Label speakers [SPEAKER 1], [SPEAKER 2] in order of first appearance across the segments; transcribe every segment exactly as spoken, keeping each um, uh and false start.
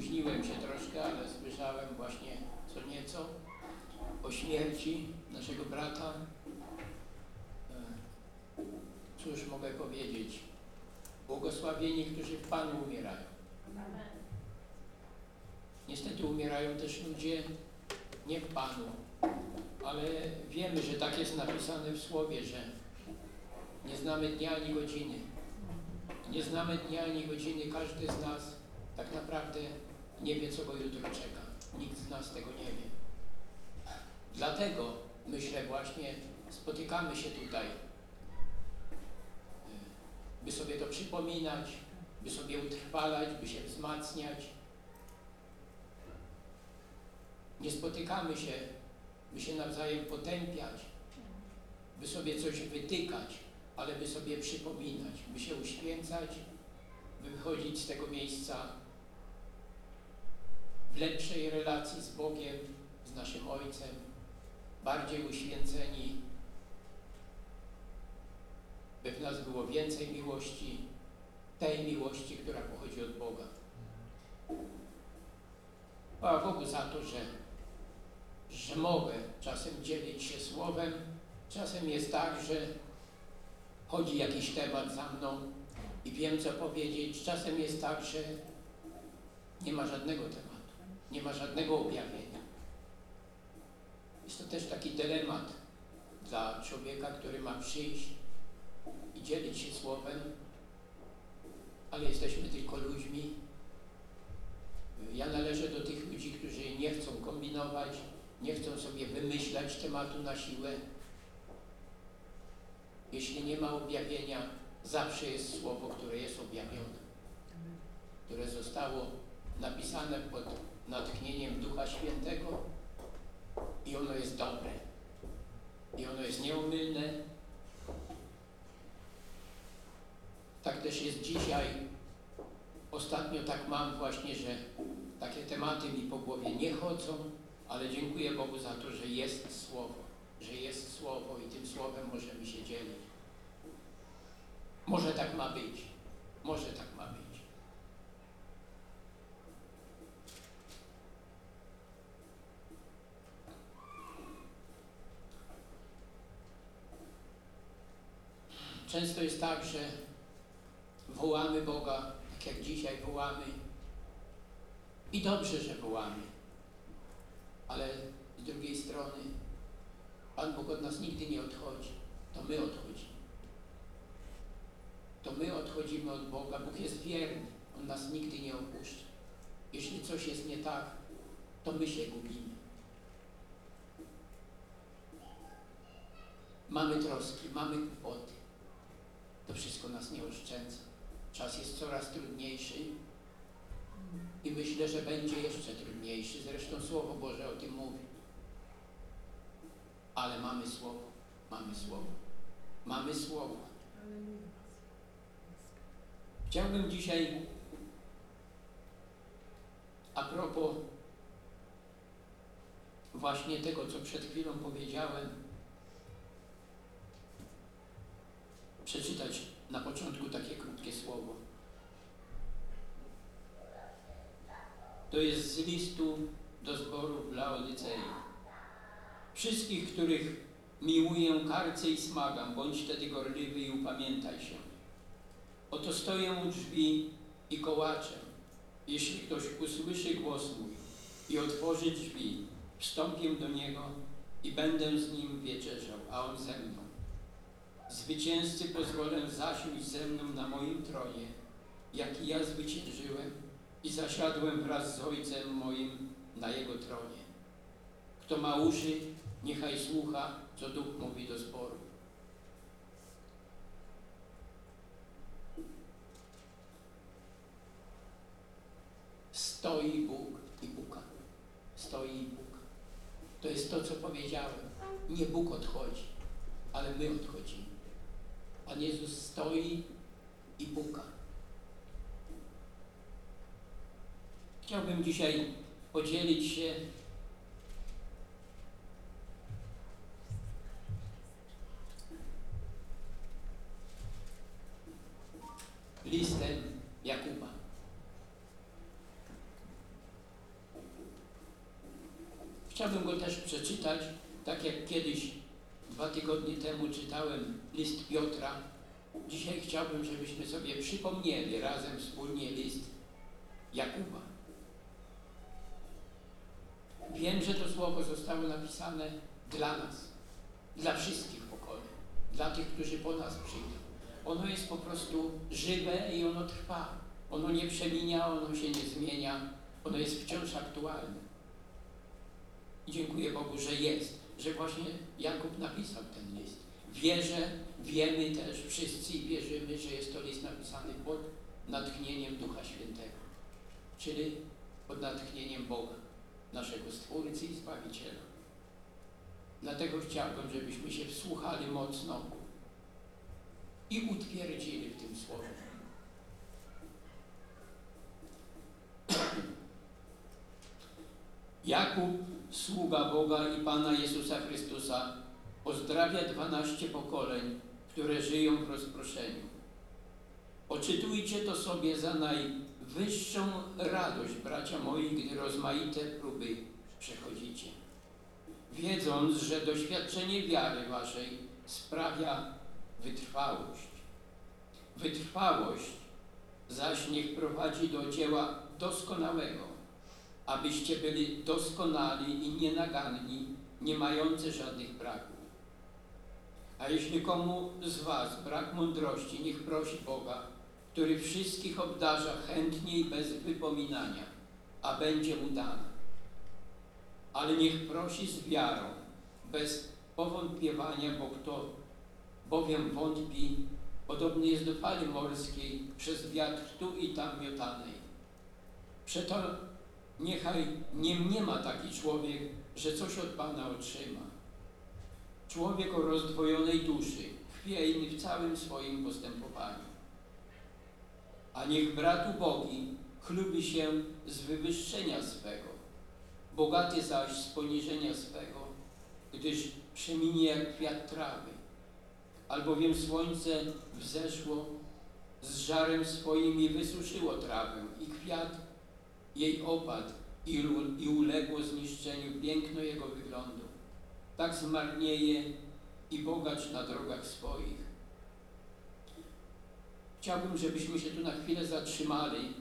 [SPEAKER 1] spóźniłem się troszkę, ale słyszałem właśnie co nieco o śmierci naszego brata. Cóż mogę powiedzieć? Błogosławieni, którzy w Panu umierają. Niestety umierają też ludzie nie w Panu, ale wiemy, że tak jest napisane w Słowie, że nie znamy dnia ani godziny. Nie znamy dnia ani godziny, każdy z nas tak naprawdę nie wie, co go jutro czeka. Nikt z nas tego nie wie. Dlatego, myślę, właśnie spotykamy się tutaj, by sobie to przypominać, by sobie utrwalać, by się wzmacniać. Nie spotykamy się, by się nawzajem potępiać, by sobie coś wytykać, ale by sobie przypominać, by się uświęcać, by wychodzić z tego miejsca w lepszej relacji z Bogiem, z naszym Ojcem, bardziej uświęceni, by w nas było więcej miłości, tej miłości, która pochodzi od Boga. Chwała Bogu za to, że, że mogę czasem dzielić się słowem. Czasem jest tak, że chodzi jakiś temat za mną i wiem, co powiedzieć. Czasem jest tak, że nie ma żadnego tematu, nie ma żadnego objawienia. Jest to też taki dylemat dla człowieka, który ma przyjść i dzielić się słowem, ale jesteśmy tylko ludźmi. Ja należę do tych ludzi, którzy nie chcą kombinować, nie chcą sobie wymyślać tematu na siłę. Jeśli nie ma objawienia, zawsze jest słowo, które jest objawione, które zostało napisane pod natchnieniem Ducha Świętego i ono jest dobre, i ono jest nieomylne. Tak też jest dzisiaj. Ostatnio tak mam właśnie, że takie tematy mi po głowie nie chodzą, ale dziękuję Bogu za to, że jest Słowo, że jest Słowo i tym Słowem możemy się dzielić. Może tak ma być, może tak ma być. Często jest tak, że wołamy Boga, tak jak dzisiaj wołamy. I dobrze, że wołamy. Ale z drugiej strony Pan Bóg od nas nigdy nie odchodzi. To my odchodzimy. To my odchodzimy od Boga. Bóg jest wierny. On nas nigdy nie opuszcza. Jeśli coś jest nie tak, to my się gubimy. Mamy troski, mamy kłopoty. To wszystko nas nie oszczędza. Czas jest coraz trudniejszy i myślę, że będzie jeszcze trudniejszy. Zresztą Słowo Boże o tym mówi. Ale mamy Słowo, mamy Słowo, mamy Słowo. Chciałbym dzisiaj a propos właśnie tego, co przed chwilą powiedziałem, przeczytać na początku takie krótkie słowo. To jest z listu do zboru w Laodycei. Wszystkich, których miłuję, karcę i smagam, bądź wtedy gorliwy i upamiętaj się. Oto stoję u drzwi i kołaczę. Jeśli ktoś usłyszy głos mój i otworzy drzwi, wstąpię do niego i będę z nim wieczerzał, a on ze mną. Zwycięzcy pozwolę zasiąść ze mną na moim tronie, jak i ja zwyciężyłem i zasiadłem wraz z Ojcem moim na Jego tronie. Kto ma uszy, niechaj słucha, co Duch mówi do zboru. Stoi Bóg i puka. Stoi i puka. To jest to, co powiedziałem. Nie Bóg odchodzi, ale my odchodzimy. Pan Jezus stoi i puka. Chciałbym dzisiaj podzielić się listem Jakuba. Chciałbym go też przeczytać, tak jak kiedyś, dwa tygodnie temu czytałem list Piotra. Dzisiaj chciałbym, żebyśmy sobie przypomnieli razem wspólnie list Jakuba. Wiem, że to słowo zostało napisane dla nas, dla wszystkich pokoleń, dla tych, którzy po nas przyjdą. Ono jest po prostu żywe i ono trwa. Ono nie przeminia, ono się nie zmienia, ono jest wciąż aktualne. I dziękuję Bogu, że jest, że właśnie Jakub napisał ten list. Wierzę, wiemy też wszyscy i wierzymy, że jest to list napisany pod natchnieniem Ducha Świętego, czyli pod natchnieniem Boga, naszego Stwórcy i Zbawiciela. Dlatego chciałbym, żebyśmy się wsłuchali mocno i utwierdzili w tym słowie. Jakub, sługa Boga i Pana Jezusa Chrystusa, pozdrawia dwanaście pokoleń, które żyją w rozproszeniu. Poczytujcie to sobie za najwyższą radość, bracia moi, gdy rozmaite próby przechodzicie, wiedząc, że doświadczenie wiary waszej sprawia wytrwałość. Wytrwałość zaś niech prowadzi do dzieła doskonałego, abyście byli doskonali i nienaganni, nie mający żadnych braków. A jeśli komu z was brak mądrości, niech prosi Boga, który wszystkich obdarza chętnie i bez wypominania, a będzie mu dane. Ale niech prosi z wiarą, bez powątpiewania, bo kto bowiem wątpi, podobny jest do fali morskiej, przez wiatr tu i tam miotanej. Przeto niechaj nie mniema taki człowiek, że coś od Pana otrzyma. Człowiek o rozdwojonej duszy, chwiejny w całym swoim postępowaniu. A niech brat ubogi chlubi się z wywyższenia swego, bogaty zaś z poniżenia swego, gdyż przeminie jak kwiat trawy. Albowiem słońce wzeszło z żarem swoim i wysuszyło trawę, i kwiat jej opadł i, i uległo zniszczeniu piękno jego wyglądu. Tak zmarnieje i bogacz na drogach swoich. Chciałbym, żebyśmy się tu na chwilę zatrzymali,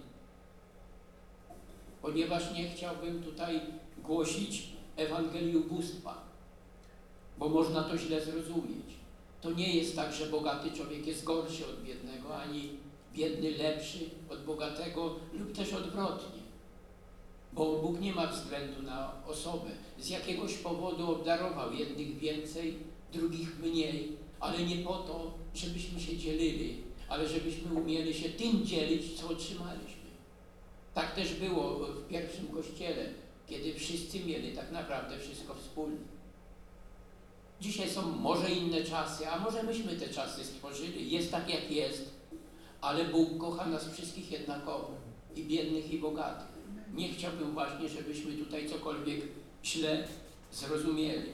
[SPEAKER 1] ponieważ nie chciałbym tutaj głosić Ewangelii ubóstwa, bo można to źle zrozumieć. To nie jest tak, że bogaty człowiek jest gorszy od biednego, ani biedny lepszy od bogatego, lub też odwrotnie. Bo Bóg nie ma względu na osobę. Z jakiegoś powodu obdarował jednych więcej, drugich mniej, ale nie po to, żebyśmy się dzielili, ale żebyśmy umieli się tym dzielić, co otrzymaliśmy. Tak też było w pierwszym Kościele, kiedy wszyscy mieli tak naprawdę wszystko wspólne. Dzisiaj są może inne czasy, a może myśmy te czasy stworzyli. Jest tak, jak jest, ale Bóg kocha nas wszystkich jednakowo, i biednych, i bogatych. Nie chciałbym właśnie, żebyśmy tutaj cokolwiek źle zrozumieli.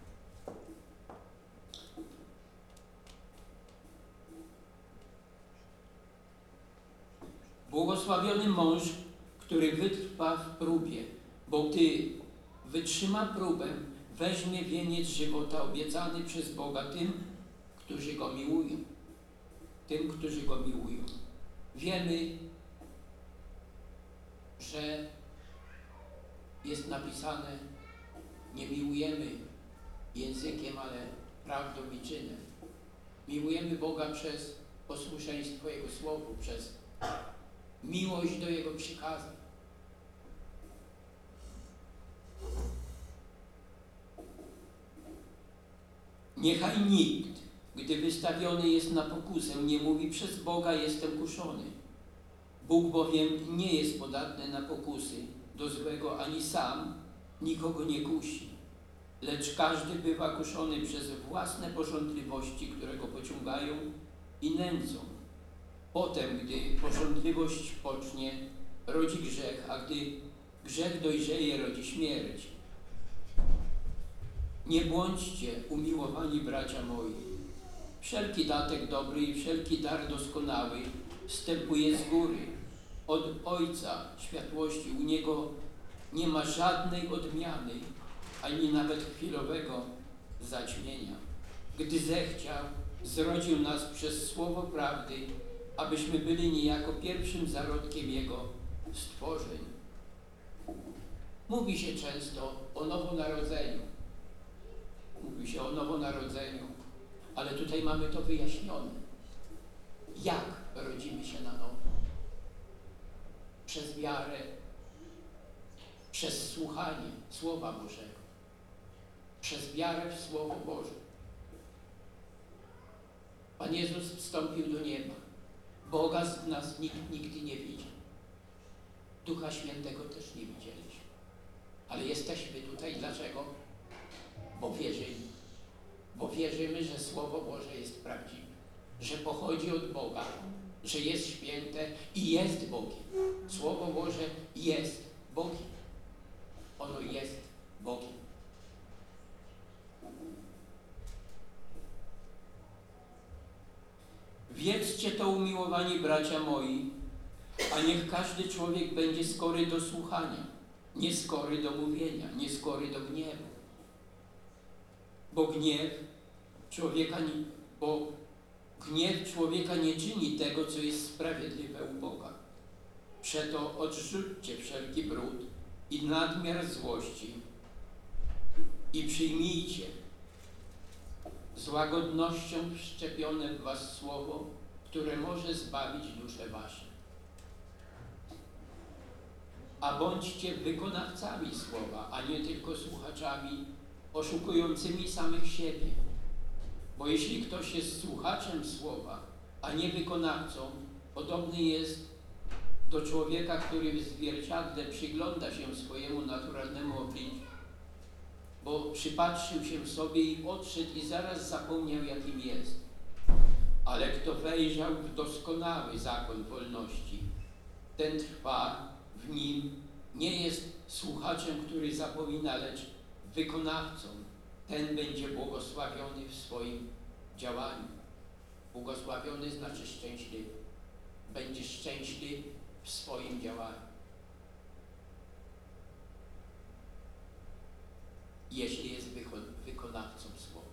[SPEAKER 1] Błogosławiony mąż, który wytrwa w próbie, bo gdy wytrzyma próbę, weźmie wieniec żywota obiecany przez Boga tym, którzy Go miłują. Tym, którzy Go miłują. Wiemy, że jest napisane, nie miłujemy językiem, ale prawdą i czynem. Miłujemy Boga przez posłuszeństwo Jego Słowu, przez miłość do Jego przykazań. Niechaj nikt, gdy wystawiony jest na pokusę, nie mówi przez Boga jestem kuszony. Bóg bowiem nie jest podatny na pokusy do złego, ani sam nikogo nie kusi. Lecz każdy bywa kuszony przez własne pożądliwości, które go pociągają i nędzą. Potem, gdy pożądliwość pocznie, rodzi grzech, a gdy grzech dojrzeje, rodzi śmierć. Nie bądźcie umiłowani, bracia moi. Wszelki datek dobry i wszelki dar doskonały wstępuje z góry, od Ojca światłości. U Niego nie ma żadnej odmiany ani nawet chwilowego zaćmienia. Gdy zechciał, zrodził nas przez słowo prawdy, abyśmy byli niejako pierwszym zarodkiem Jego stworzeń. Mówi się często o nowonarodzeniu. Mówi się o nowonarodzeniu, ale tutaj mamy to wyjaśnione. Jak rodzimy się na nowo? Przez wiarę, przez słuchanie Słowa Bożego, przez wiarę w Słowo Boże. Pan Jezus wstąpił do nieba. Boga z nas nikt nigdy nie widział. Ducha Świętego też nie widzieliśmy. Ale jesteśmy tutaj dlaczego? Bo wierzymy. Bo wierzymy, że Słowo Boże jest prawdziwe. Że pochodzi od Boga. Że jest święte i jest Bogiem. Słowo Boże jest Bogiem. Ono jest Bogiem. Wiedzcie to, umiłowani bracia moi, a niech każdy człowiek będzie skory do słuchania, nie skory do mówienia, nie skory do gniewu. Bo gniew człowieka nie, bo gniew człowieka nie czyni tego, co jest sprawiedliwe u Boga. Przeto odrzućcie wszelki brud i nadmiar złości i przyjmijcie z łagodnością wszczepione w was słowo, które może zbawić dusze wasze. A bądźcie wykonawcami słowa, a nie tylko słuchaczami oszukującymi samych siebie. Bo jeśli ktoś jest słuchaczem słowa, a nie wykonawcą, podobny jest do człowieka, który w zwierciadle przygląda się swojemu naturalnemu obliczu, bo przypatrzył się sobie i odszedł i zaraz zapomniał, jakim jest. Ale kto wejrzał w doskonały zakon wolności, ten trwa w nim, nie jest słuchaczem, który zapomina, lecz wykonawcą. Ten będzie błogosławiony w swoim działaniu. Błogosławiony znaczy szczęśliwy. Będzie szczęśliwy w swoim działaniu. Jeśli jest wykonawcą słowa.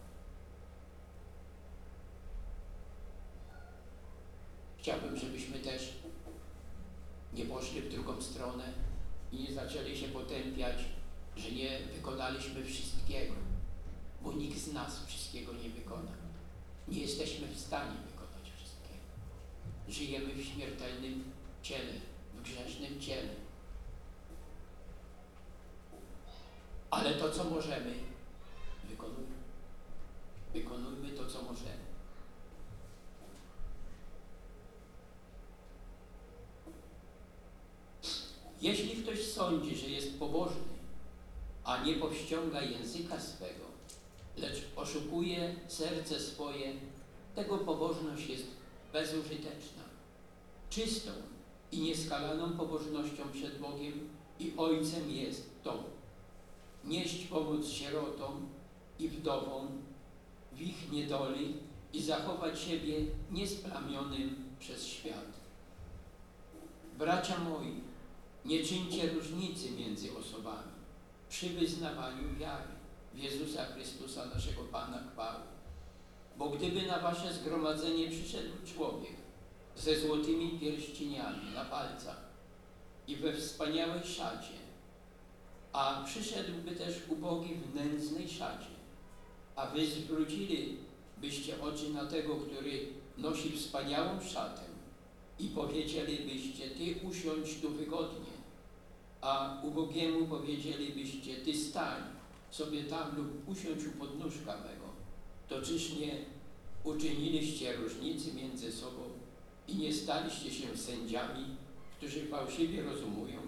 [SPEAKER 1] Chciałbym, żebyśmy też nie poszli w drugą stronę i nie zaczęli się potępiać, że nie wykonaliśmy wszystkiego, bo nikt z nas wszystkiego nie wykona. Nie jesteśmy w stanie wykonać wszystkiego. Żyjemy w śmiertelnym ciele, w grzesznym ciele. Ale to, co możemy, wykonujmy. Wykonujmy to, co możemy. Jeśli ktoś sądzi, że jest pobożny, a nie powściąga języka swego, lecz oszukuje serce swoje, tego pobożność jest bezużyteczna. Czystą i nieskalaną pobożnością przed Bogiem i Ojcem jest to: nieść pomoc sierotom i wdowom w ich niedoli i zachować siebie niesplamionym przez świat. Bracia moi, nie czyńcie różnicy między osobami przy wyznawaniu wiary w Jezusa Chrystusa, naszego Pana chwały. Bo gdyby na wasze zgromadzenie przyszedł człowiek ze złotymi pierścieniami na palcach i we wspaniałej szacie, a przyszedłby też ubogi w nędznej szacie, a wy zwrócilibyście oczy na tego, który nosi wspaniałą szatę i powiedzielibyście: ty usiądź tu wygodnie, a ubogiemu powiedzielibyście: ty stań sobie tam lub usiądź u podnóżka mego, to czyż nie uczyniliście różnicy między sobą i nie staliście się sędziami, którzy fałszywie rozumują?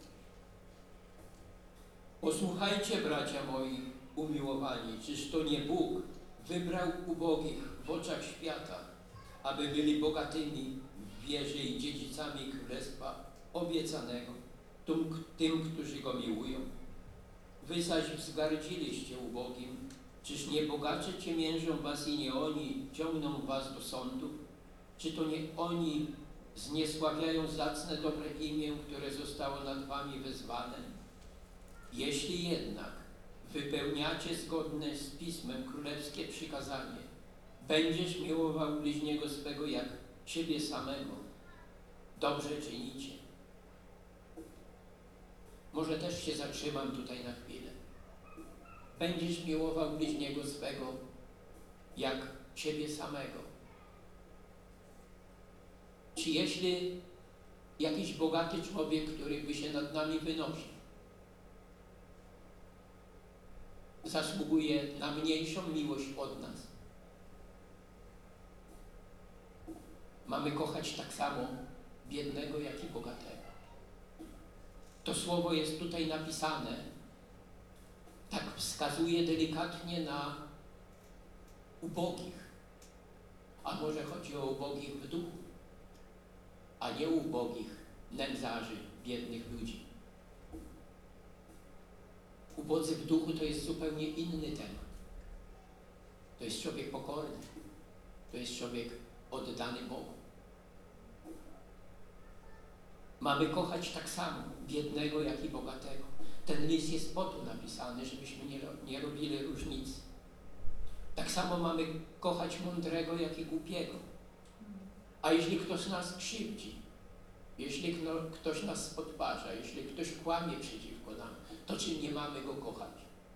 [SPEAKER 1] Posłuchajcie, bracia moi umiłowani, czyż to nie Bóg wybrał ubogich w oczach świata, aby byli bogatymi w wierze i dziedzicami Królestwa obiecanego tym, tym, którzy Go miłują? Wy zaś wzgardziliście ubogim, czyż nie bogacze ciemiężą was i nie oni ciągną was do sądów? Czy to nie oni zniesławiają zacne dobre imię, które zostało nad wami wezwane? Jeśli jednak wypełniacie zgodne z Pismem królewskie przykazanie. Będziesz miłował bliźniego swego jak siebie samego. Dobrze czynicie. Może też się zatrzymam tutaj na chwilę. Będziesz miłował bliźniego swego jak siebie samego. Czy jeśli jakiś bogaty człowiek, który by się nad nami wynosił, zasługuje na mniejszą miłość od nas? Mamy kochać tak samo biednego, jak i bogatego. To słowo jest tutaj napisane, tak wskazuje delikatnie na ubogich. A może chodzi o ubogich w duchu, a nie ubogich nędzarzy, biednych ludzi. Ubodzy w duchu to jest zupełnie inny temat. To jest człowiek pokorny. To jest człowiek oddany Bogu. Mamy kochać tak samo biednego, jak i bogatego. Ten list jest po to napisany, żebyśmy nie, nie robili różnicy. Tak samo mamy kochać mądrego, jak i głupiego. A jeśli ktoś nas krzywdzi, jeśli ktoś nas podważa, jeśli ktoś kłamie przeciwko nam, to czy nie mamy go kochać?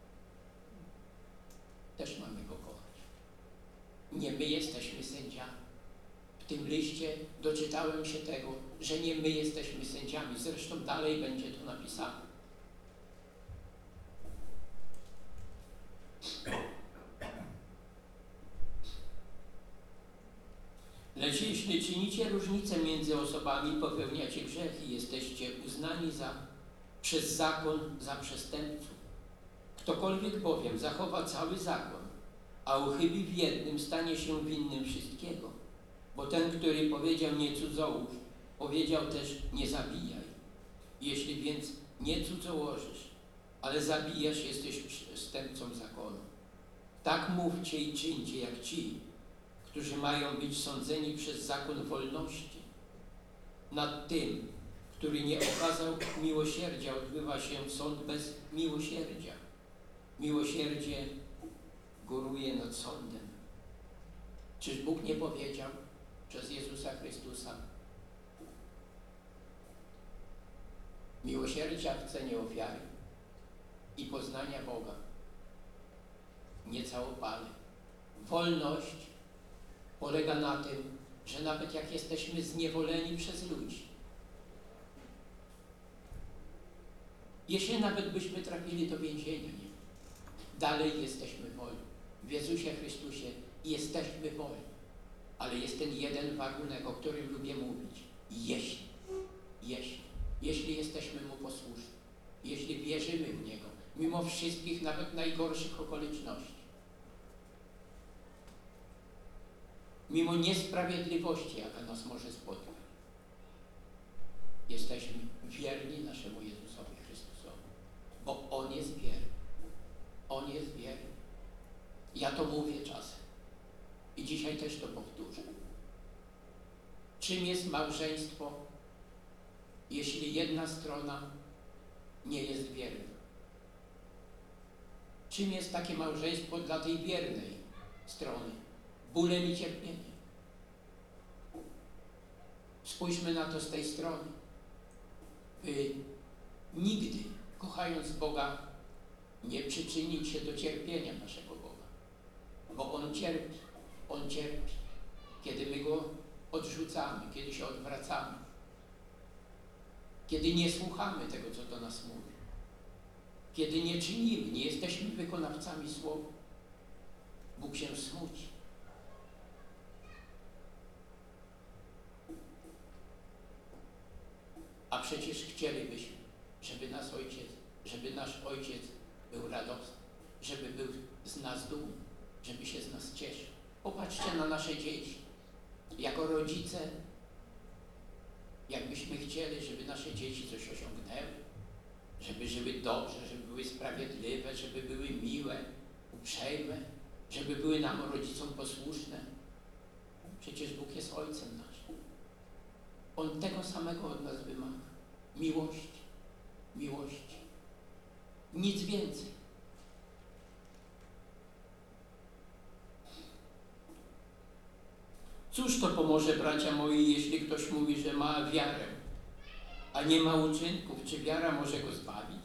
[SPEAKER 1] Też mamy go kochać. Nie my jesteśmy sędziami. W tym liście doczytałem się tego, że nie my jesteśmy sędziami. Zresztą dalej będzie to napisane. Lecz jeśli czynicie różnicę między osobami, popełniacie grzech i jesteście uznani za, przez zakon za przestępców. Ktokolwiek bowiem zachowa cały zakon, a uchybi w jednym, stanie się winnym wszystkiego. Bo ten, który powiedział nie cudzołóż, powiedział też nie zabijaj. Jeśli więc nie cudzołożysz, ale zabijasz, jesteś przestępcą zakonu. Tak mówcie i czyńcie jak ci, którzy mają być sądzeni przez zakon wolności. Nad tym, który nie okazał miłosierdzia, odbywa się sąd bez miłosierdzia. Miłosierdzie góruje nad sądem. Czyż Bóg nie powiedział przez Jezusa Chrystusa: miłosierdzia chce nie ofiary i poznania Boga, nie całopale. Wolność polega na tym, że nawet jak jesteśmy zniewoleni przez ludzi, jeśli nawet byśmy trafili do więzienia, nie, dalej jesteśmy wolni. W Jezusie Chrystusie jesteśmy wolni. Ale jest ten jeden warunek, o którym lubię mówić. Jeśli, jeśli, jeśli jesteśmy Mu posłuszni, jeśli wierzymy w Niego, mimo wszystkich, nawet najgorszych okoliczności, mimo niesprawiedliwości, jaka nas może spotkać, jesteśmy wierni naszemu Jezusowi Chrystusowi, bo On jest wierny. On jest wierny. Ja to mówię czasem i dzisiaj też to powtórzę. Czym jest małżeństwo, jeśli jedna strona nie jest wierna? Czym jest takie małżeństwo dla tej wiernej strony? Bólem i cierpieniem. Spójrzmy na to z tej strony. By nigdy, kochając Boga, nie przyczynić się do cierpienia naszego Boga. Bo On cierpi, On cierpi, kiedy my Go odrzucamy, kiedy się odwracamy, kiedy nie słuchamy tego, co do nas mówi, kiedy nie czynimy, nie jesteśmy wykonawcami słowa. Bóg się smuci. A przecież chcielibyśmy, żeby nas Ojciec, żeby nasz Ojciec był radosny, żeby był z nas dumny, żeby się z nas cieszył. Popatrzcie na nasze dzieci. Jako rodzice, jakbyśmy chcieli, żeby nasze dzieci coś osiągnęły, żeby żyły dobrze, żeby były sprawiedliwe, żeby były miłe, uprzejme, żeby były nam rodzicom posłuszne. Przecież Bóg jest Ojcem naszym. On tego samego od nas wymaga. Miłości. Miłości. Nic więcej. bracia moi, jeśli ktoś mówi, że ma wiarę, a nie ma uczynków, czy wiara może go zbawić?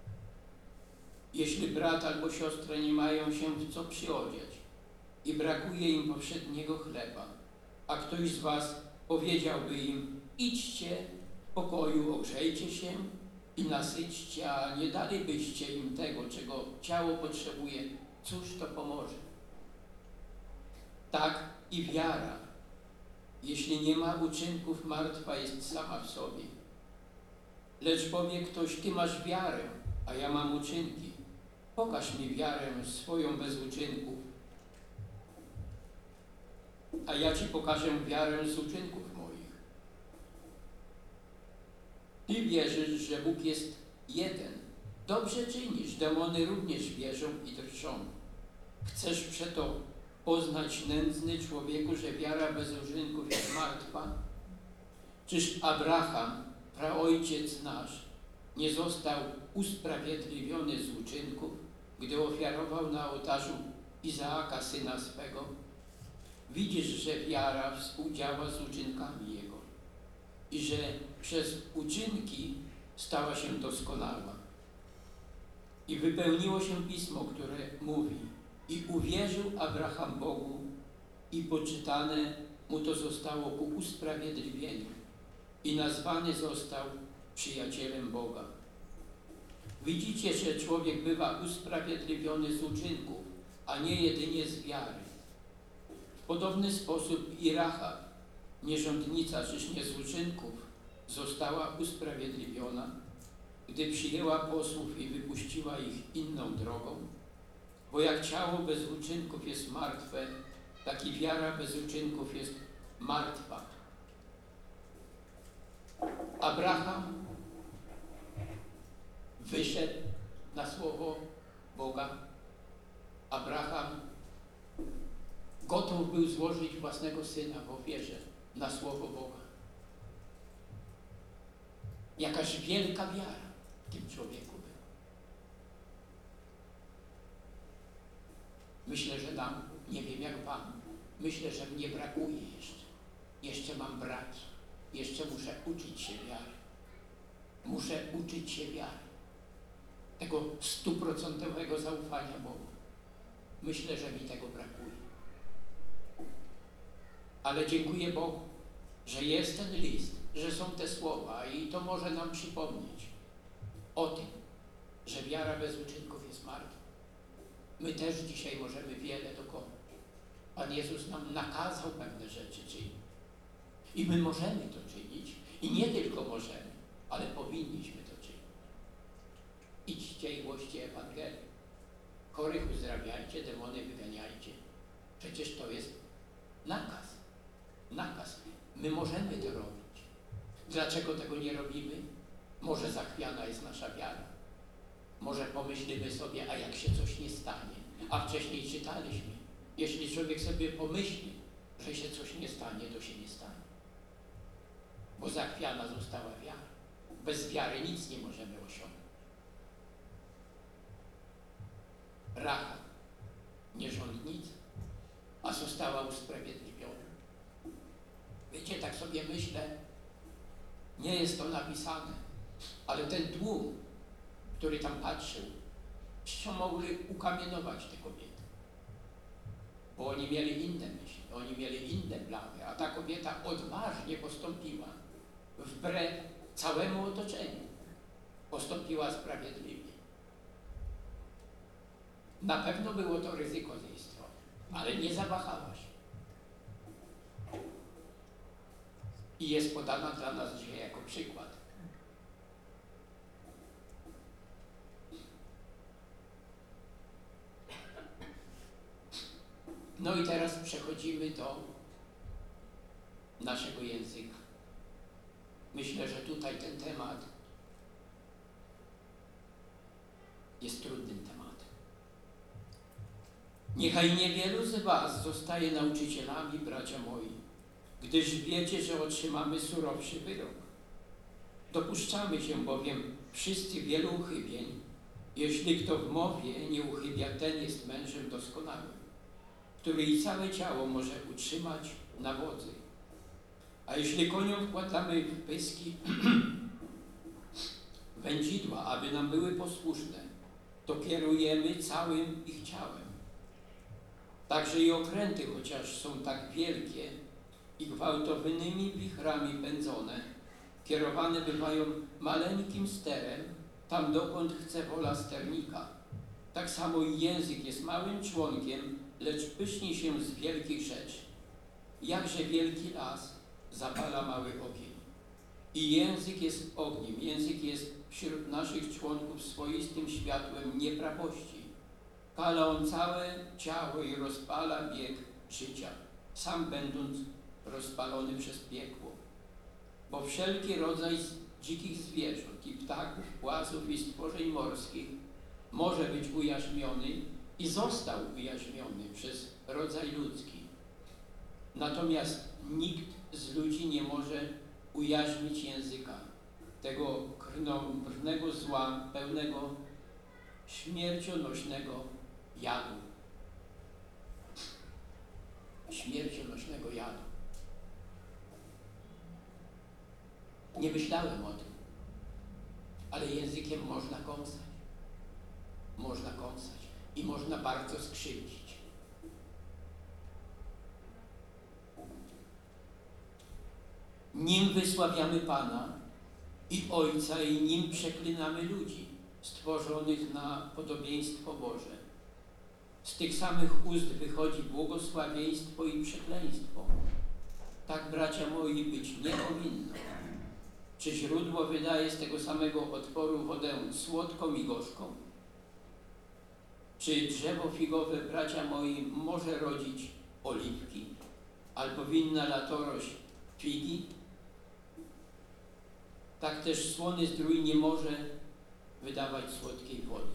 [SPEAKER 1] Jeśli brat albo siostra nie mają się w co przyodziać i brakuje im powszedniego chleba, a ktoś z was powiedziałby im: idźcie w pokoju, ogrzejcie się i nasyćcie, a nie dalibyście im tego, czego ciało potrzebuje, cóż to pomoże? Tak i wiara, jeśli nie ma uczynków, martwa jest sama w sobie. Lecz powie ktoś: ty masz wiarę, a ja mam uczynki. Pokaż mi wiarę swoją bez uczynków, a ja ci pokażę wiarę z uczynków moich. Ty wierzysz, że Bóg jest jeden. Dobrze czynisz, demony również wierzą i drżą. Chcesz przeto poznać, nędzny człowieku, że wiara bez uczynków jest martwa? Czyż Abraham, praojciec nasz, nie został usprawiedliwiony z uczynków, gdy ofiarował na ołtarzu Izaaka, syna swego? Widzisz, że wiara współdziała z uczynkami jego i że przez uczynki stała się doskonała. I wypełniło się Pismo, które mówi: i uwierzył Abraham Bogu i poczytane mu to zostało ku usprawiedliwieniu i nazwany został przyjacielem Boga. Widzicie, że człowiek bywa usprawiedliwiony z uczynków, a nie jedynie z wiary. W podobny sposób i Rahab, nierządnica, czyż nie z uczynków, została usprawiedliwiona, gdy przyjęła posłów i wypuściła ich inną drogą. Bo jak ciało bez uczynków jest martwe, tak i wiara bez uczynków jest martwa. Abraham wyszedł na słowo Boga. Abraham gotów był złożyć własnego syna w ofierze na słowo Boga. Jakaż wielka wiara w tym człowieku była. Myślę, że nam, nie wiem jak wam, myślę, że mnie brakuje jeszcze. Jeszcze mam braki. Jeszcze muszę uczyć się wiary. Muszę uczyć się wiary. Tego stuprocentowego zaufania Bogu. Myślę, że mi tego brakuje. Ale dziękuję Bogu, że jest ten list, że są te słowa i to może nam przypomnieć o tym, że wiara bez uczynków jest martwa. My też dzisiaj możemy wiele dokonać. Pan Jezus nam nakazał pewne rzeczy czynić. I my możemy to czynić. I nie tylko możemy, ale powinniśmy to czynić. Idźcie i głoście Ewangelię. Chorych uzdrawiajcie, demony wyganiajcie. Przecież to jest nakaz. Nakaz. My możemy to robić. Dlaczego tego nie robimy? Może zachwiana jest nasza wiara. Może pomyślimy sobie, a jak się coś nie stanie. A wcześniej czytaliśmy, jeśli człowiek sobie pomyśli, że się coś nie stanie, to się nie stanie. Bo zachwiana została wiara. Bez wiary nic nie możemy osiągnąć. Rahab, nierządnica, a została usprawiedliwiona. Wiecie, tak sobie myślę, nie jest to napisane, ale ten tłum, który tam patrzył, jeszcze mogli ukamienować te kobiety. Bo oni mieli inne myśli, oni mieli inne plany, a ta kobieta odważnie postąpiła wbrew całemu otoczeniu. Postąpiła sprawiedliwie. Na pewno było to ryzyko z jej strony, ale nie zawahała się. I jest podana dla nas dzisiaj jako przykład. No i teraz przechodzimy do naszego języka. Myślę, że tutaj ten temat jest trudnym tematem. Niechaj niewielu z was zostaje nauczycielami, bracia moi, gdyż wiecie, że otrzymamy surowszy wyrok. Dopuszczamy się bowiem wszyscy wielu uchybień. Jeśli kto w mowie nie uchybia, ten jest mężem doskonałym, który i całe ciało może utrzymać na wodzy. A jeśli koniom wkładamy w pyski wędzidła, aby nam były posłuszne, to kierujemy całym ich ciałem. Także i okręty, chociaż są tak wielkie i gwałtownymi wichrami pędzone, kierowane bywają maleńkim sterem, tam dokąd chce wola sternika. Tak samo i język jest małym członkiem, lecz pyszni się z wielkich rzeczy. Jakże wielki las zapala mały ogień. I język jest ogniem, język jest wśród naszych członków swoistym światłem nieprawości. Kala on całe ciało i rozpala bieg życia, sam będąc rozpalony przez piekło. Bo wszelki rodzaj dzikich zwierząt i ptaków, płazów i stworzeń morskich może być ujarzmiony i został ujarzmiony przez rodzaj ludzki. Natomiast nikt z ludzi nie może ujarzmić języka, tego krnąbrnego zła, pełnego śmiercionośnego jadu. Śmiercionośnego jadu. Nie myślałem o tym, ale językiem można kąsać. Można kąsać i można bardzo skrzywdzić. Nim wysławiamy Pana i Ojca i nim przeklinamy ludzi stworzonych na podobieństwo Boże. Z tych samych ust wychodzi błogosławieństwo i przekleństwo. Tak, bracia moi, być nie powinno. Czy źródło wydaje z tego samego otworu wodę słodką i gorzką? Czy drzewo figowe, bracia moi, może rodzić oliwki, albo winna latorość figi? Tak też słony zdrój nie może wydawać słodkiej wody.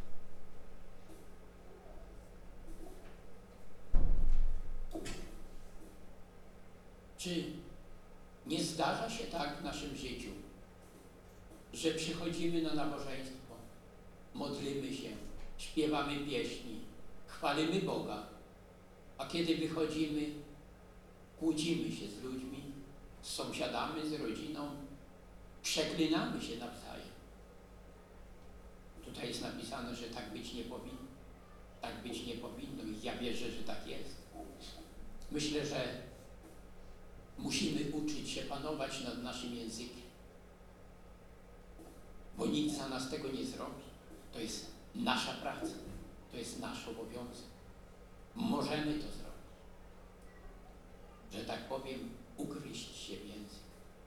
[SPEAKER 1] Czy nie zdarza się tak w naszym życiu, że przychodzimy na nabożeństwo, modlimy się, śpiewamy pieśni, chwalimy Boga, a kiedy wychodzimy, kłócimy się z ludźmi, z sąsiadami, z rodziną, przeklinamy się nawzajem. Tutaj jest napisane, że tak być nie powinno. Tak być nie powinno i ja wierzę, że tak jest. Myślę, że musimy uczyć się panować nad naszym językiem, bo nikt za nas tego nie zrobi. To jest nasza praca, to jest nasz obowiązek. Możemy to zrobić. Że tak powiem, ugryźć się w język.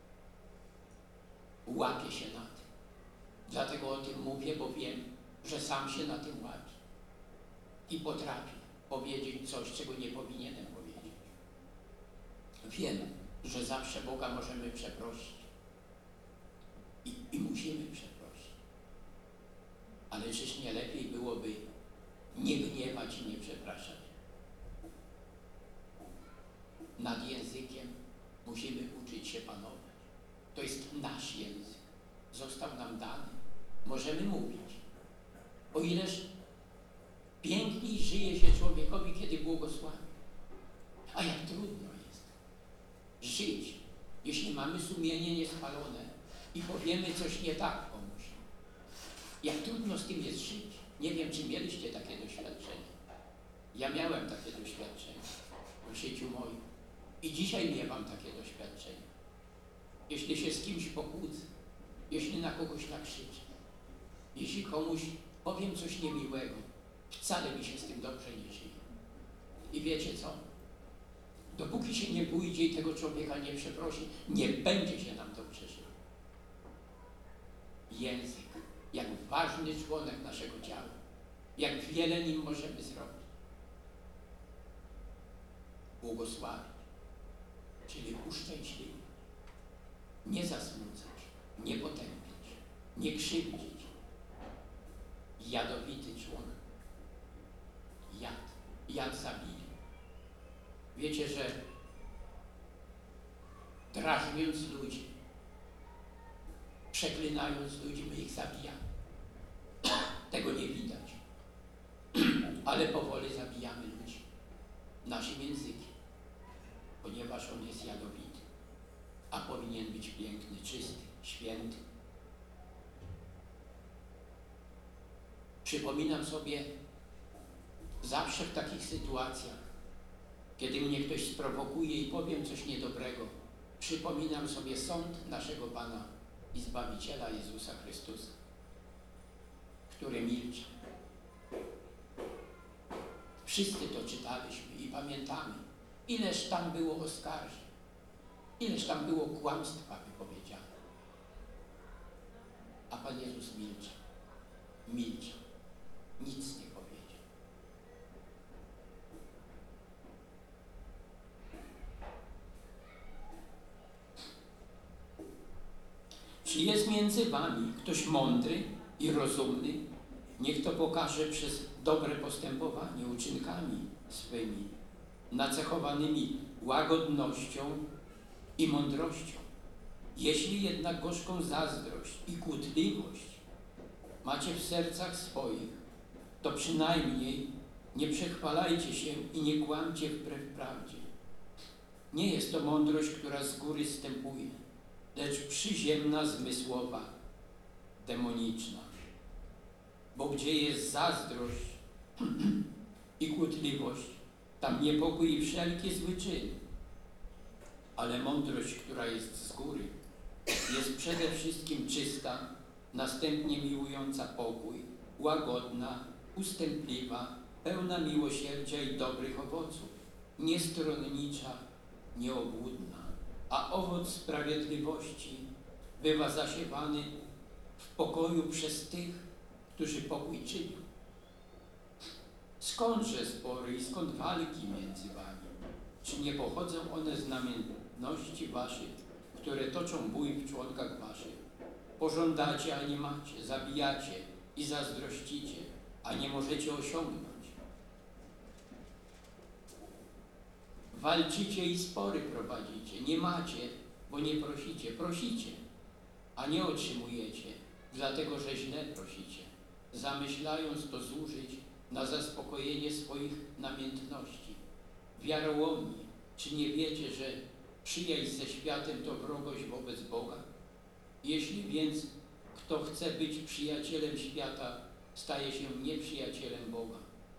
[SPEAKER 1] Łapię się na tym. Dlatego o tym mówię, bo wiem, że sam się na tym łapię. I potrafię powiedzieć coś, czego nie powinienem powiedzieć. Wiem, że zawsze Boga możemy przeprosić. I, i musimy przeprosić. Ale czyż nie lepiej byłoby nie gniewać i nie przepraszać? Nad językiem musimy uczyć się panować. To jest nasz język. Został nam dany. Możemy mówić. O ileż piękniej żyje się człowiekowi, kiedy błogosławi. A jak trudno jest żyć, jeśli mamy sumienie niespalone i powiemy coś nie tak komuś. Jak trudno z tym jest żyć. Nie wiem, czy mieliście takie doświadczenie. Ja miałem takie doświadczenie w życiu moim. I dzisiaj miewam takie doświadczenie. Jeśli się z kimś pokłócę, jeśli na kogoś nakrzyczę, jeśli komuś powiem coś niemiłego, wcale mi się z tym dobrze nie żyje. I wiecie co? Dopóki się nie pójdzie i tego człowieka nie przeprosi, nie będzie się nam dobrze żyło. Język, jak ważny członek naszego ciała, jak wiele nim możemy zrobić. Błogosławić, czyli uszczęśliwić, nie zasmucać, nie potępić, nie krzywdzić. Jadowity członek. Jad. Jad zabija. Wiecie, że drażniąc ludzi, przeklinając ludzi, my ich zabijamy. Tego nie widać. Ale powoli zabijamy ludzi naszym językiem, ponieważ on jest jadowity. a powinien być piękny, czysty, święty. Przypominam sobie zawsze w takich sytuacjach, kiedy mnie ktoś sprowokuje i powiem coś niedobrego, przypominam sobie sąd naszego Pana i Zbawiciela Jezusa Chrystusa, który milczy. Wszyscy to czytaliśmy i pamiętamy, ileż tam było oskarżeń, ileż tam było kłamstwa wypowiedziane. A Pan Jezus milczał, milczał, nic nie powiedział. Czy jest między wami ktoś mądry i rozumny? Niech to pokaże przez dobre postępowanie, uczynkami swymi, nacechowanymi łagodnością i mądrością. Jeśli jednak gorzką zazdrość i kłótliwość macie w sercach swoich, to przynajmniej nie przechwalajcie się i nie kłamcie wbrew prawdzie. Nie jest to mądrość, która z góry zstępuje, lecz przyziemna, zmysłowa, demoniczna. Bo gdzie jest zazdrość i kłótliwość, tam niepokój i wszelkie zły czyny. Ale mądrość, która jest z góry, jest przede wszystkim czysta, następnie miłująca pokój, łagodna, ustępliwa, pełna miłosierdzia i dobrych owoców, niestronnicza, nieobłudna, a owoc sprawiedliwości bywa zasiewany w pokoju przez tych, którzy pokój czynią. Skądże spory i skąd walki między wami? Czy nie pochodzą one z namiętności waszych, które toczą bój w członkach waszych? Pożądacie, a nie macie, zabijacie i zazdrościcie, a nie możecie osiągnąć. Walczycie i spory prowadzicie, nie macie, bo nie prosicie. Prosicie, a nie otrzymujecie, dlatego że źle prosicie, zamyślając to zużyć na zaspokojenie swoich namiętności. Wiarołomni, czy nie wiecie, że przyjaźń ze światem to wrogość wobec Boga? Jeśli więc kto chce być przyjacielem świata, staje się nieprzyjacielem Boga.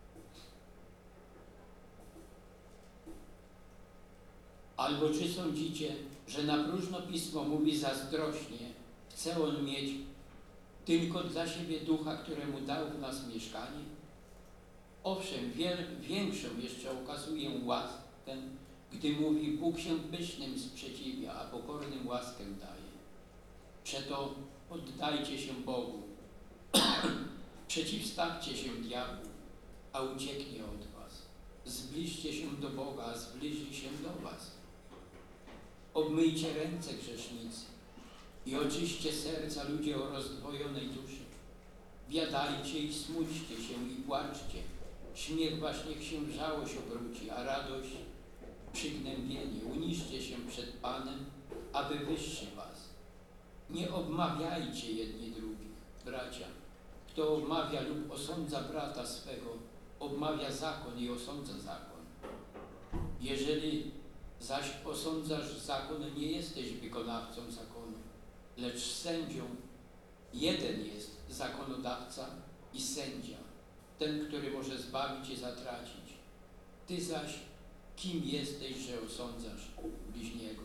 [SPEAKER 1] Albo czy sądzicie, że na próżno Pismo mówi zazdrośnie, chce on mieć tylko dla siebie ducha, któremu dał w nas mieszkanie? Owszem, wiel, większą jeszcze okazuje łaskę, gdy mówi, Bóg się pysznym sprzeciwia, a pokornym łaskę daje. Przeto oddajcie się Bogu, przeciwstawcie się diabłu, a ucieknie od was. Zbliżcie się do Boga, a zbliży się do was. Obmyjcie ręce, grzesznicy, i oczyście serca, ludzie o rozdwojonej duszy. Biadajcie i smućcie się i płaczcie. Śmiech wasz niech się w żałość obróci, a radość przygnębienie. Uniżcie się przed Panem, a wywyższy was. Nie obmawiajcie jedni drugich, bracia. Kto obmawia lub osądza brata swego, obmawia zakon i osądza zakon. Jeżeli zaś osądzasz zakon, nie jesteś wykonawcą zakonu, lecz sędzią. Jeden jest zakonodawca i sędzia, ten, który może zbawić i zatracić. Ty zaś kim jesteś, że osądzasz bliźniego?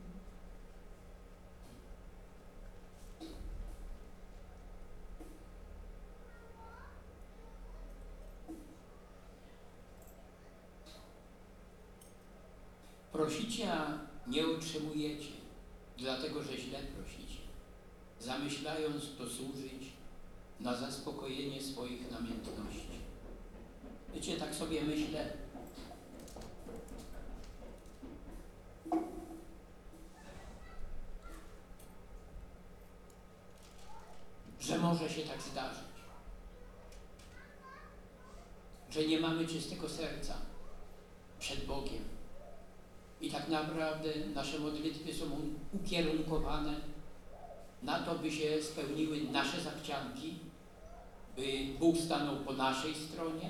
[SPEAKER 1] Prosicie, a nie otrzymujecie, dlatego że źle prosicie, zamyślając to służyć na zaspokojenie swoich namiętności. Wiecie, tak sobie myślę, że może się tak zdarzyć, że nie mamy czystego serca przed Bogiem. I tak naprawdę nasze modlitwy są ukierunkowane na to, by się spełniły nasze zachcianki, by Bóg stanął po naszej stronie,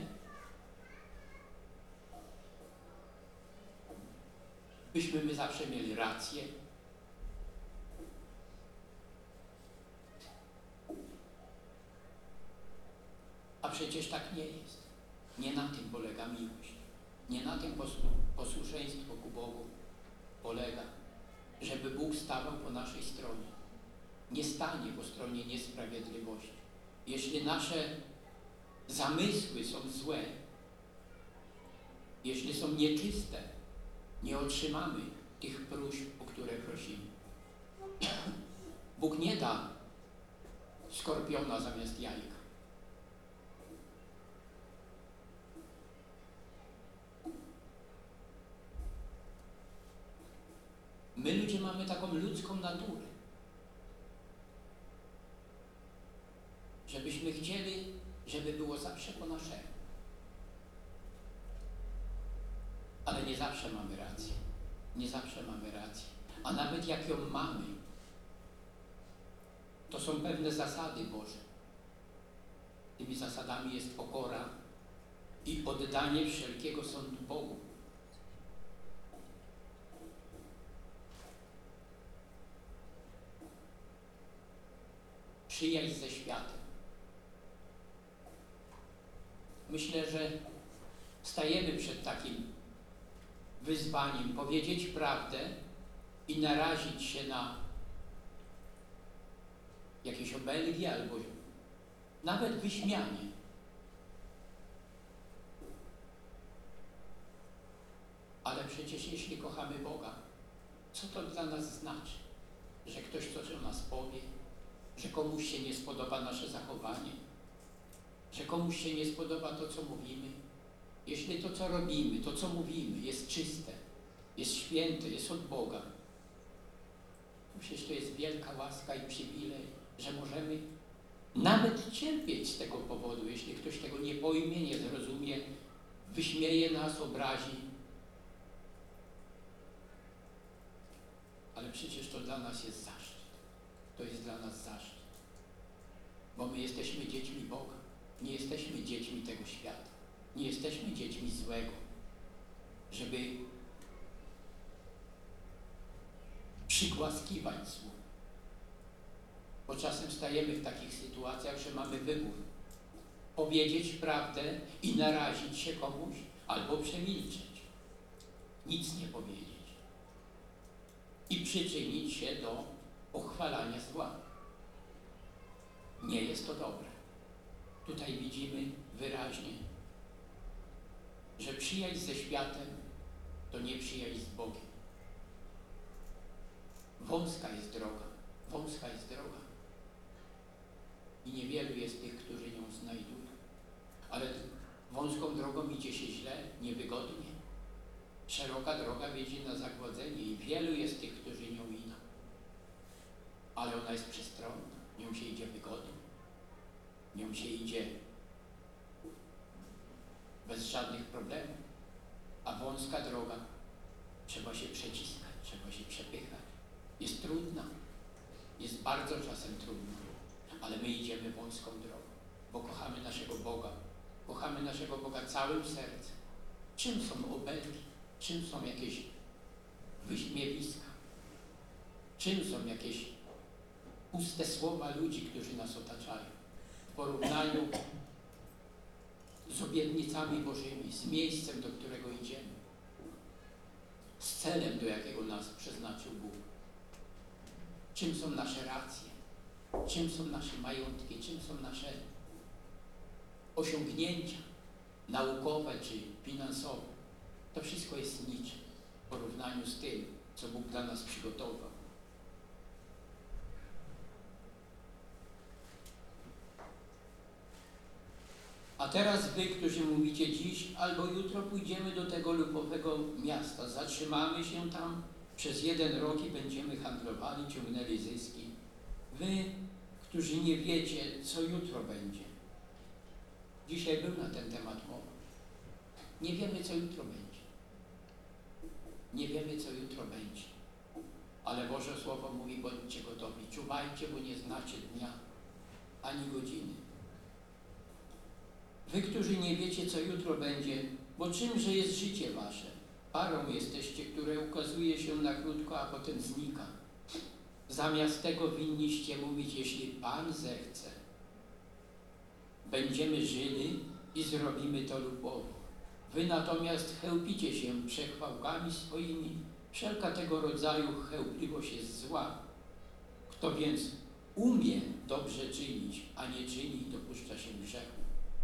[SPEAKER 1] byśmy my zawsze mieli rację, przecież tak nie jest. Nie na tym polega miłość. Nie na tym posłuszeństwo ku Bogu polega, żeby Bóg stawał po naszej stronie. Nie stanie po stronie niesprawiedliwości. Jeśli nasze zamysły są złe, jeśli są nieczyste, nie otrzymamy tych próśb, o które prosimy. Bóg nie da skorpiona zamiast jajka. My ludzie mamy taką ludzką naturę, żebyśmy chcieli, żeby było zawsze po naszemu. Ale nie zawsze mamy rację. Nie zawsze mamy rację. A nawet jak ją mamy, to są pewne zasady Boże. Tymi zasadami jest pokora i oddanie wszelkiego sądu Bogu. Przyjaźń ze światem. Myślę, że stajemy przed takim wyzwaniem, powiedzieć prawdę i narazić się na jakieś obelgi albo nawet wyśmianie. Ale przecież jeśli kochamy Boga, co to dla nas znaczy? Że ktoś coś o nas powie, że komuś się nie spodoba nasze zachowanie, że komuś się nie spodoba to, co mówimy. Jeśli to, co robimy, to, co mówimy, jest czyste, jest święte, jest od Boga, to przecież to jest wielka łaska i przywilej, że możemy nawet cierpieć z tego powodu, jeśli ktoś tego nie pojmie, nie zrozumie, wyśmieje nas, obrazi. Ale przecież to dla nas jest zaszczyt. To jest dla nas zaszczyt. Bo my jesteśmy dziećmi Boga. Nie jesteśmy dziećmi tego świata. Nie jesteśmy dziećmi złego, żeby przygłaskiwać zło. Bo czasem stajemy w takich sytuacjach, że mamy wybór. Powiedzieć prawdę i narazić się komuś, albo przemilczeć. Nic nie powiedzieć. I przyczynić się do pochwalania zła. Nie jest to dobre. Tutaj widzimy wyraźnie, że przyjaźń ze światem to nie przyjaźń z Bogiem. Wąska jest droga, wąska jest droga. I niewielu jest tych, którzy ją znajdują. Ale wąską drogą idzie się źle, niewygodnie. Szeroka droga wiedzie na zagładzenie i wielu jest tych, którzy nią idą. Ale ona jest przestronna, nią się idzie wygodnie, nią się idzie bez żadnych problemów. A wąska droga, trzeba się przeciskać, trzeba się przepychać. Jest trudna, jest bardzo czasem trudna, ale my idziemy wąską drogą, bo kochamy naszego Boga, kochamy naszego Boga całym sercem. Czym są obelgi? Czym są jakieś wyśmiewiska? Czym są jakieś puste słowa ludzi, którzy nas otaczają? W porównaniu z obietnicami Bożymi, z miejscem, do którego idziemy, z celem, do jakiego nas przeznaczył Bóg. Czym są nasze racje? Czym są nasze majątki? Czym są nasze osiągnięcia naukowe czy finansowe? To wszystko jest niczym w porównaniu z tym, co Bóg dla nas przygotował. A teraz wy, którzy mówicie dziś albo jutro pójdziemy do tego lub owego miasta, zatrzymamy się tam przez jeden rok i będziemy handlowali, ciągnęli zyski. Wy, którzy nie wiecie, co jutro będzie. Dzisiaj był na ten temat mowa. Nie wiemy, co jutro będzie. Nie wiemy, co jutro będzie. Ale Boże Słowo mówi, bądźcie gotowi. Czuwajcie, bo nie znacie dnia ani godziny. Wy, którzy nie wiecie, co jutro będzie, bo czymże jest życie wasze? Parą jesteście, które ukazuje się na krótko, a potem znika. Zamiast tego winniście mówić, jeśli Pan zechce, będziemy żyli i zrobimy to lub owo. Wy natomiast chełpicie się przechwałkami swoimi, wszelka tego rodzaju chełpliwość jest zła. Kto więc umie dobrze czynić, a nie czyni, dopuszcza się grzechu.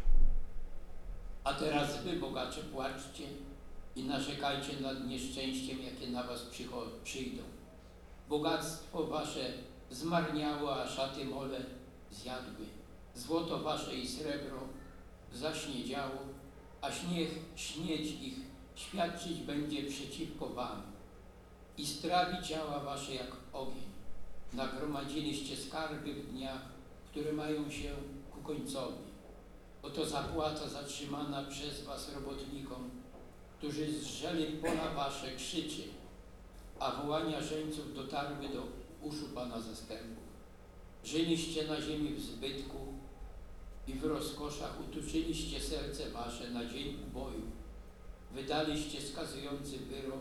[SPEAKER 1] A teraz wy, bogacze, płaczcie i narzekajcie nad nieszczęściem, jakie na was przyjdą. Bogactwo wasze zmarniało, a szaty mole zjadły. Złoto wasze i srebro zaśniedziało, a śnieg, śnieć ich świadczyć będzie przeciwko wam i strawi ciała wasze jak ogień. Nagromadziliście skarby w dniach, które mają się ku końcowi. Oto zapłata zatrzymana przez was robotnikom, którzy zrzeli pola wasze, krzyczy, a wołania żeńców dotarły do uszu Pana zastępów. Żyliście na ziemi w zbytku i w rozkoszach utuczyliście serce wasze na dzień uboju. Wydaliście skazujący wyrok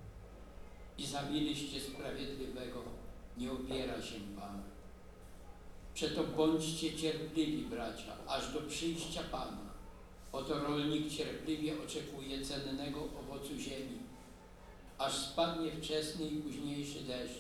[SPEAKER 1] i zabiliście sprawiedliwego. Nie opiera się Pan. Przeto bądźcie cierpliwi, bracia, aż do przyjścia Pana. Oto rolnik cierpliwie oczekuje cennego owocu ziemi, aż spadnie wczesny i późniejszy deszcz.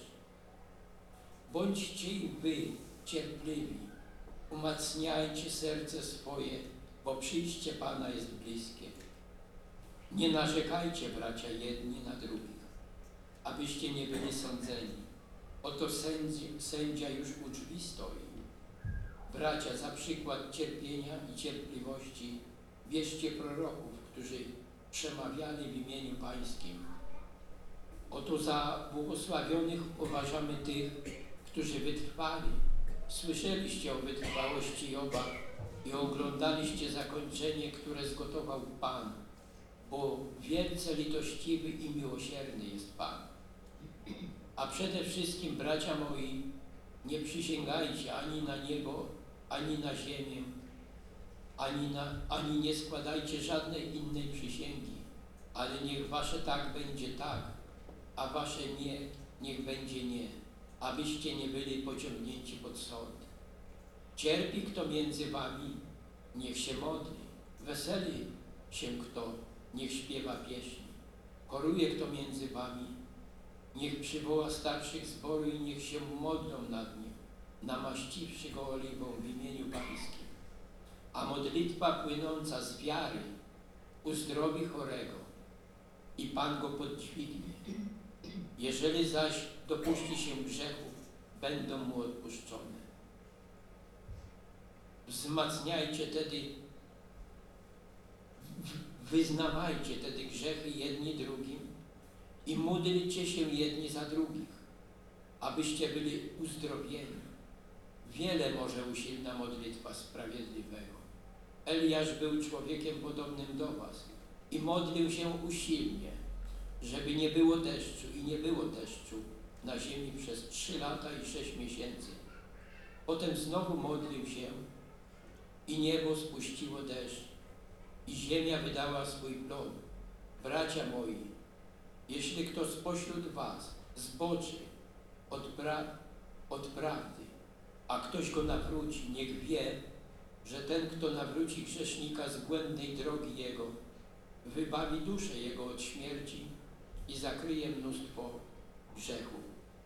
[SPEAKER 1] Bądźcie i wy cierpliwi, umacniajcie serce swoje, bo przyjście Pana jest bliskie. Nie narzekajcie, bracia, jedni na drugich, abyście nie byli sądzeni. Oto sędzia, sędzia już u drzwi stoi. Bracia, za przykład cierpienia i cierpliwości bierzcie proroków, którzy przemawiali w imieniu Pańskim. Oto za błogosławionych uważamy tych, którzy wytrwali. Słyszeliście o wytrwałości Joba i oglądaliście zakończenie, które zgotował Pan, bo wielce litościwy i miłosierny jest Pan. A przede wszystkim, bracia moi, nie przysięgajcie ani na niebo, ani na ziemię, ani, na, ani nie składajcie żadnej innej przysięgi, ale niech wasze tak będzie tak, a wasze nie, niech będzie nie, abyście nie byli pociągnięci pod sąd. Cierpi kto między wami, niech się modli, weseli się kto, niech śpiewa pieśni. Choruje kto między wami, niech przywoła starszych zboru i niech się modlą nad nim, namaściwszy go oliwą w imieniu Pańskim. A modlitwa płynąca z wiary uzdrowi chorego i Pan go podźwignie. Jeżeli zaś dopuści się grzechów, będą mu odpuszczone. Wzmacniajcie tedy, wyznawajcie tedy grzechy jedni drugim i módlcie się jedni za drugich, abyście byli uzdrowieni. Wiele może usilna modlitwa sprawiedliwego. Eliasz był człowiekiem podobnym do was i modlił się usilnie, żeby nie było deszczu i nie było deszczu na ziemi przez trzy lata i sześć miesięcy. Potem znowu modlił się i niebo spuściło deszcz i ziemia wydała swój plon. Bracia moi, jeśli kto spośród was zboczy od, pra- od prawdy, a ktoś go nawróci, niech wie, że ten, kto nawróci grzesznika z błędnej drogi jego, wybawi duszę jego od śmierci i zakryje mnóstwo grzechów.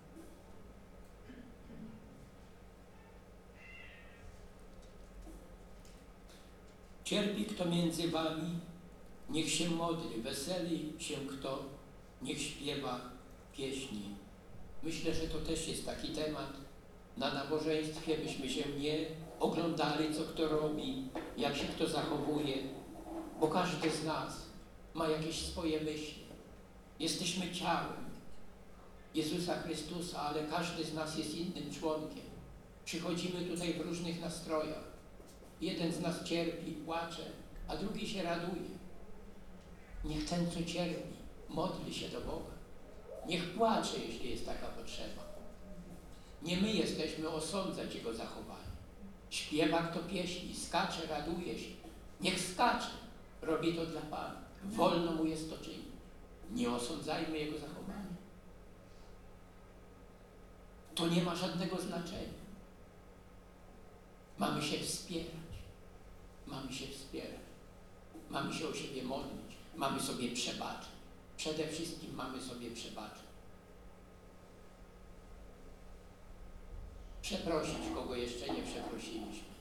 [SPEAKER 1] Cierpi kto między wami, niech się modli, weseli się kto, niech śpiewa pieśni. Myślę, że to też jest taki temat. Na nabożeństwie byśmy się nie oglądali, co kto robi, jak się kto zachowuje, bo każdy z nas ma jakieś swoje myśli. Jesteśmy ciałem Jezusa Chrystusa, ale każdy z nas jest innym członkiem. Przychodzimy tutaj w różnych nastrojach. Jeden z nas cierpi, płacze, a drugi się raduje. Niech ten, co cierpi, modli się do Boga. Niech płacze, jeśli jest taka potrzeba. Nie my jesteśmy osądzać jego zachowanie. Śpiewa kto pieśni, skacze, raduje się. Niech skacze. Robi to dla Pana. Wolno mu jest to czynić. Nie osądzajmy jego zachowania. To nie ma żadnego znaczenia. Mamy się wspierać. Mamy się wspierać. Mamy się o siebie modlić. Mamy sobie przebaczyć. Przede wszystkim mamy sobie przebaczyć. Przeprosić, kogo jeszcze nie przeprosiliśmy.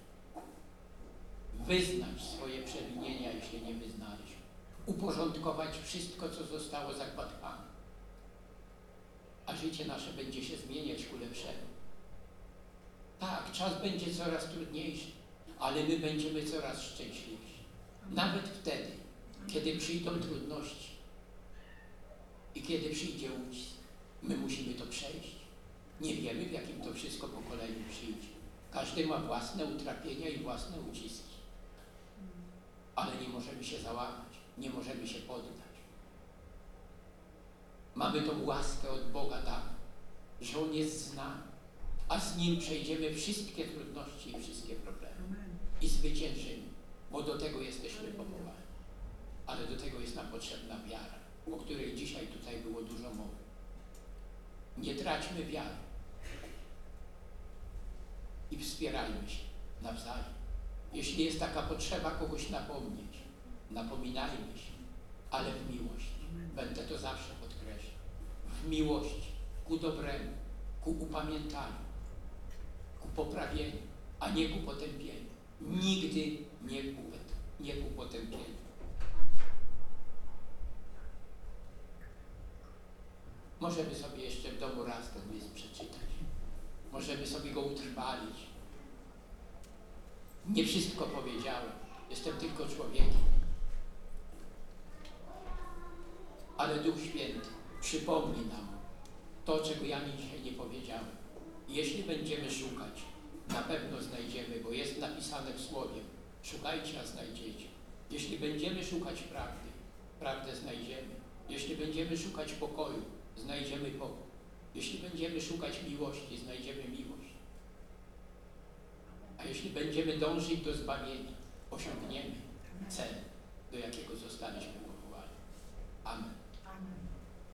[SPEAKER 1] Wyznać swoje przewinienia, jeśli nie wyznaliśmy. Uporządkować wszystko, co zostało zakładkane. A życie nasze będzie się zmieniać ku lepszemu. Tak, czas będzie coraz trudniejszy, ale my będziemy coraz szczęśliwsi. Nawet wtedy, kiedy przyjdą trudności i kiedy przyjdzie ucisk, my musimy to przejść. Nie wiemy, w jakim to wszystko pokoleniu przyjdzie. Każdy ma własne utrapienia i własne uciski. Ale nie możemy się załamać, nie możemy się poddać. Mamy tą łaskę od Boga tak, że On jest z nami, a z Nim przejdziemy wszystkie trudności i wszystkie problemy. I zwyciężymy, bo do tego jesteśmy powołani. Ale do tego jest nam potrzebna wiara, o której dzisiaj tutaj było dużo mowy. Nie traćmy wiary i wspierajmy się nawzajem. Jeśli jest taka potrzeba kogoś napomnieć, napominajmy się, ale w miłości. Będę to zawsze podkreślał. W miłości, ku dobremu, ku upamiętaniu, ku poprawieniu, a nie ku potępieniu. Nigdy nie ku, nie ku potępieniu. Możemy sobie jeszcze w domu raz ten list przeczytać. Możemy sobie go utrwalić. Nie wszystko powiedziałem. Jestem tylko człowiekiem. Ale Duch Święty przypomni nam to, czego ja mi dzisiaj nie powiedziałem. Jeśli będziemy szukać, na pewno znajdziemy, bo jest napisane w Słowie. Szukajcie, a znajdziecie. Jeśli będziemy szukać prawdy, prawdę znajdziemy. Jeśli będziemy szukać pokoju, znajdziemy pokój. Jeśli będziemy szukać miłości, znajdziemy miłość. A jeśli będziemy dążyć do zbawienia, osiągniemy cel, do jakiego zostaliśmy powołani. Amen.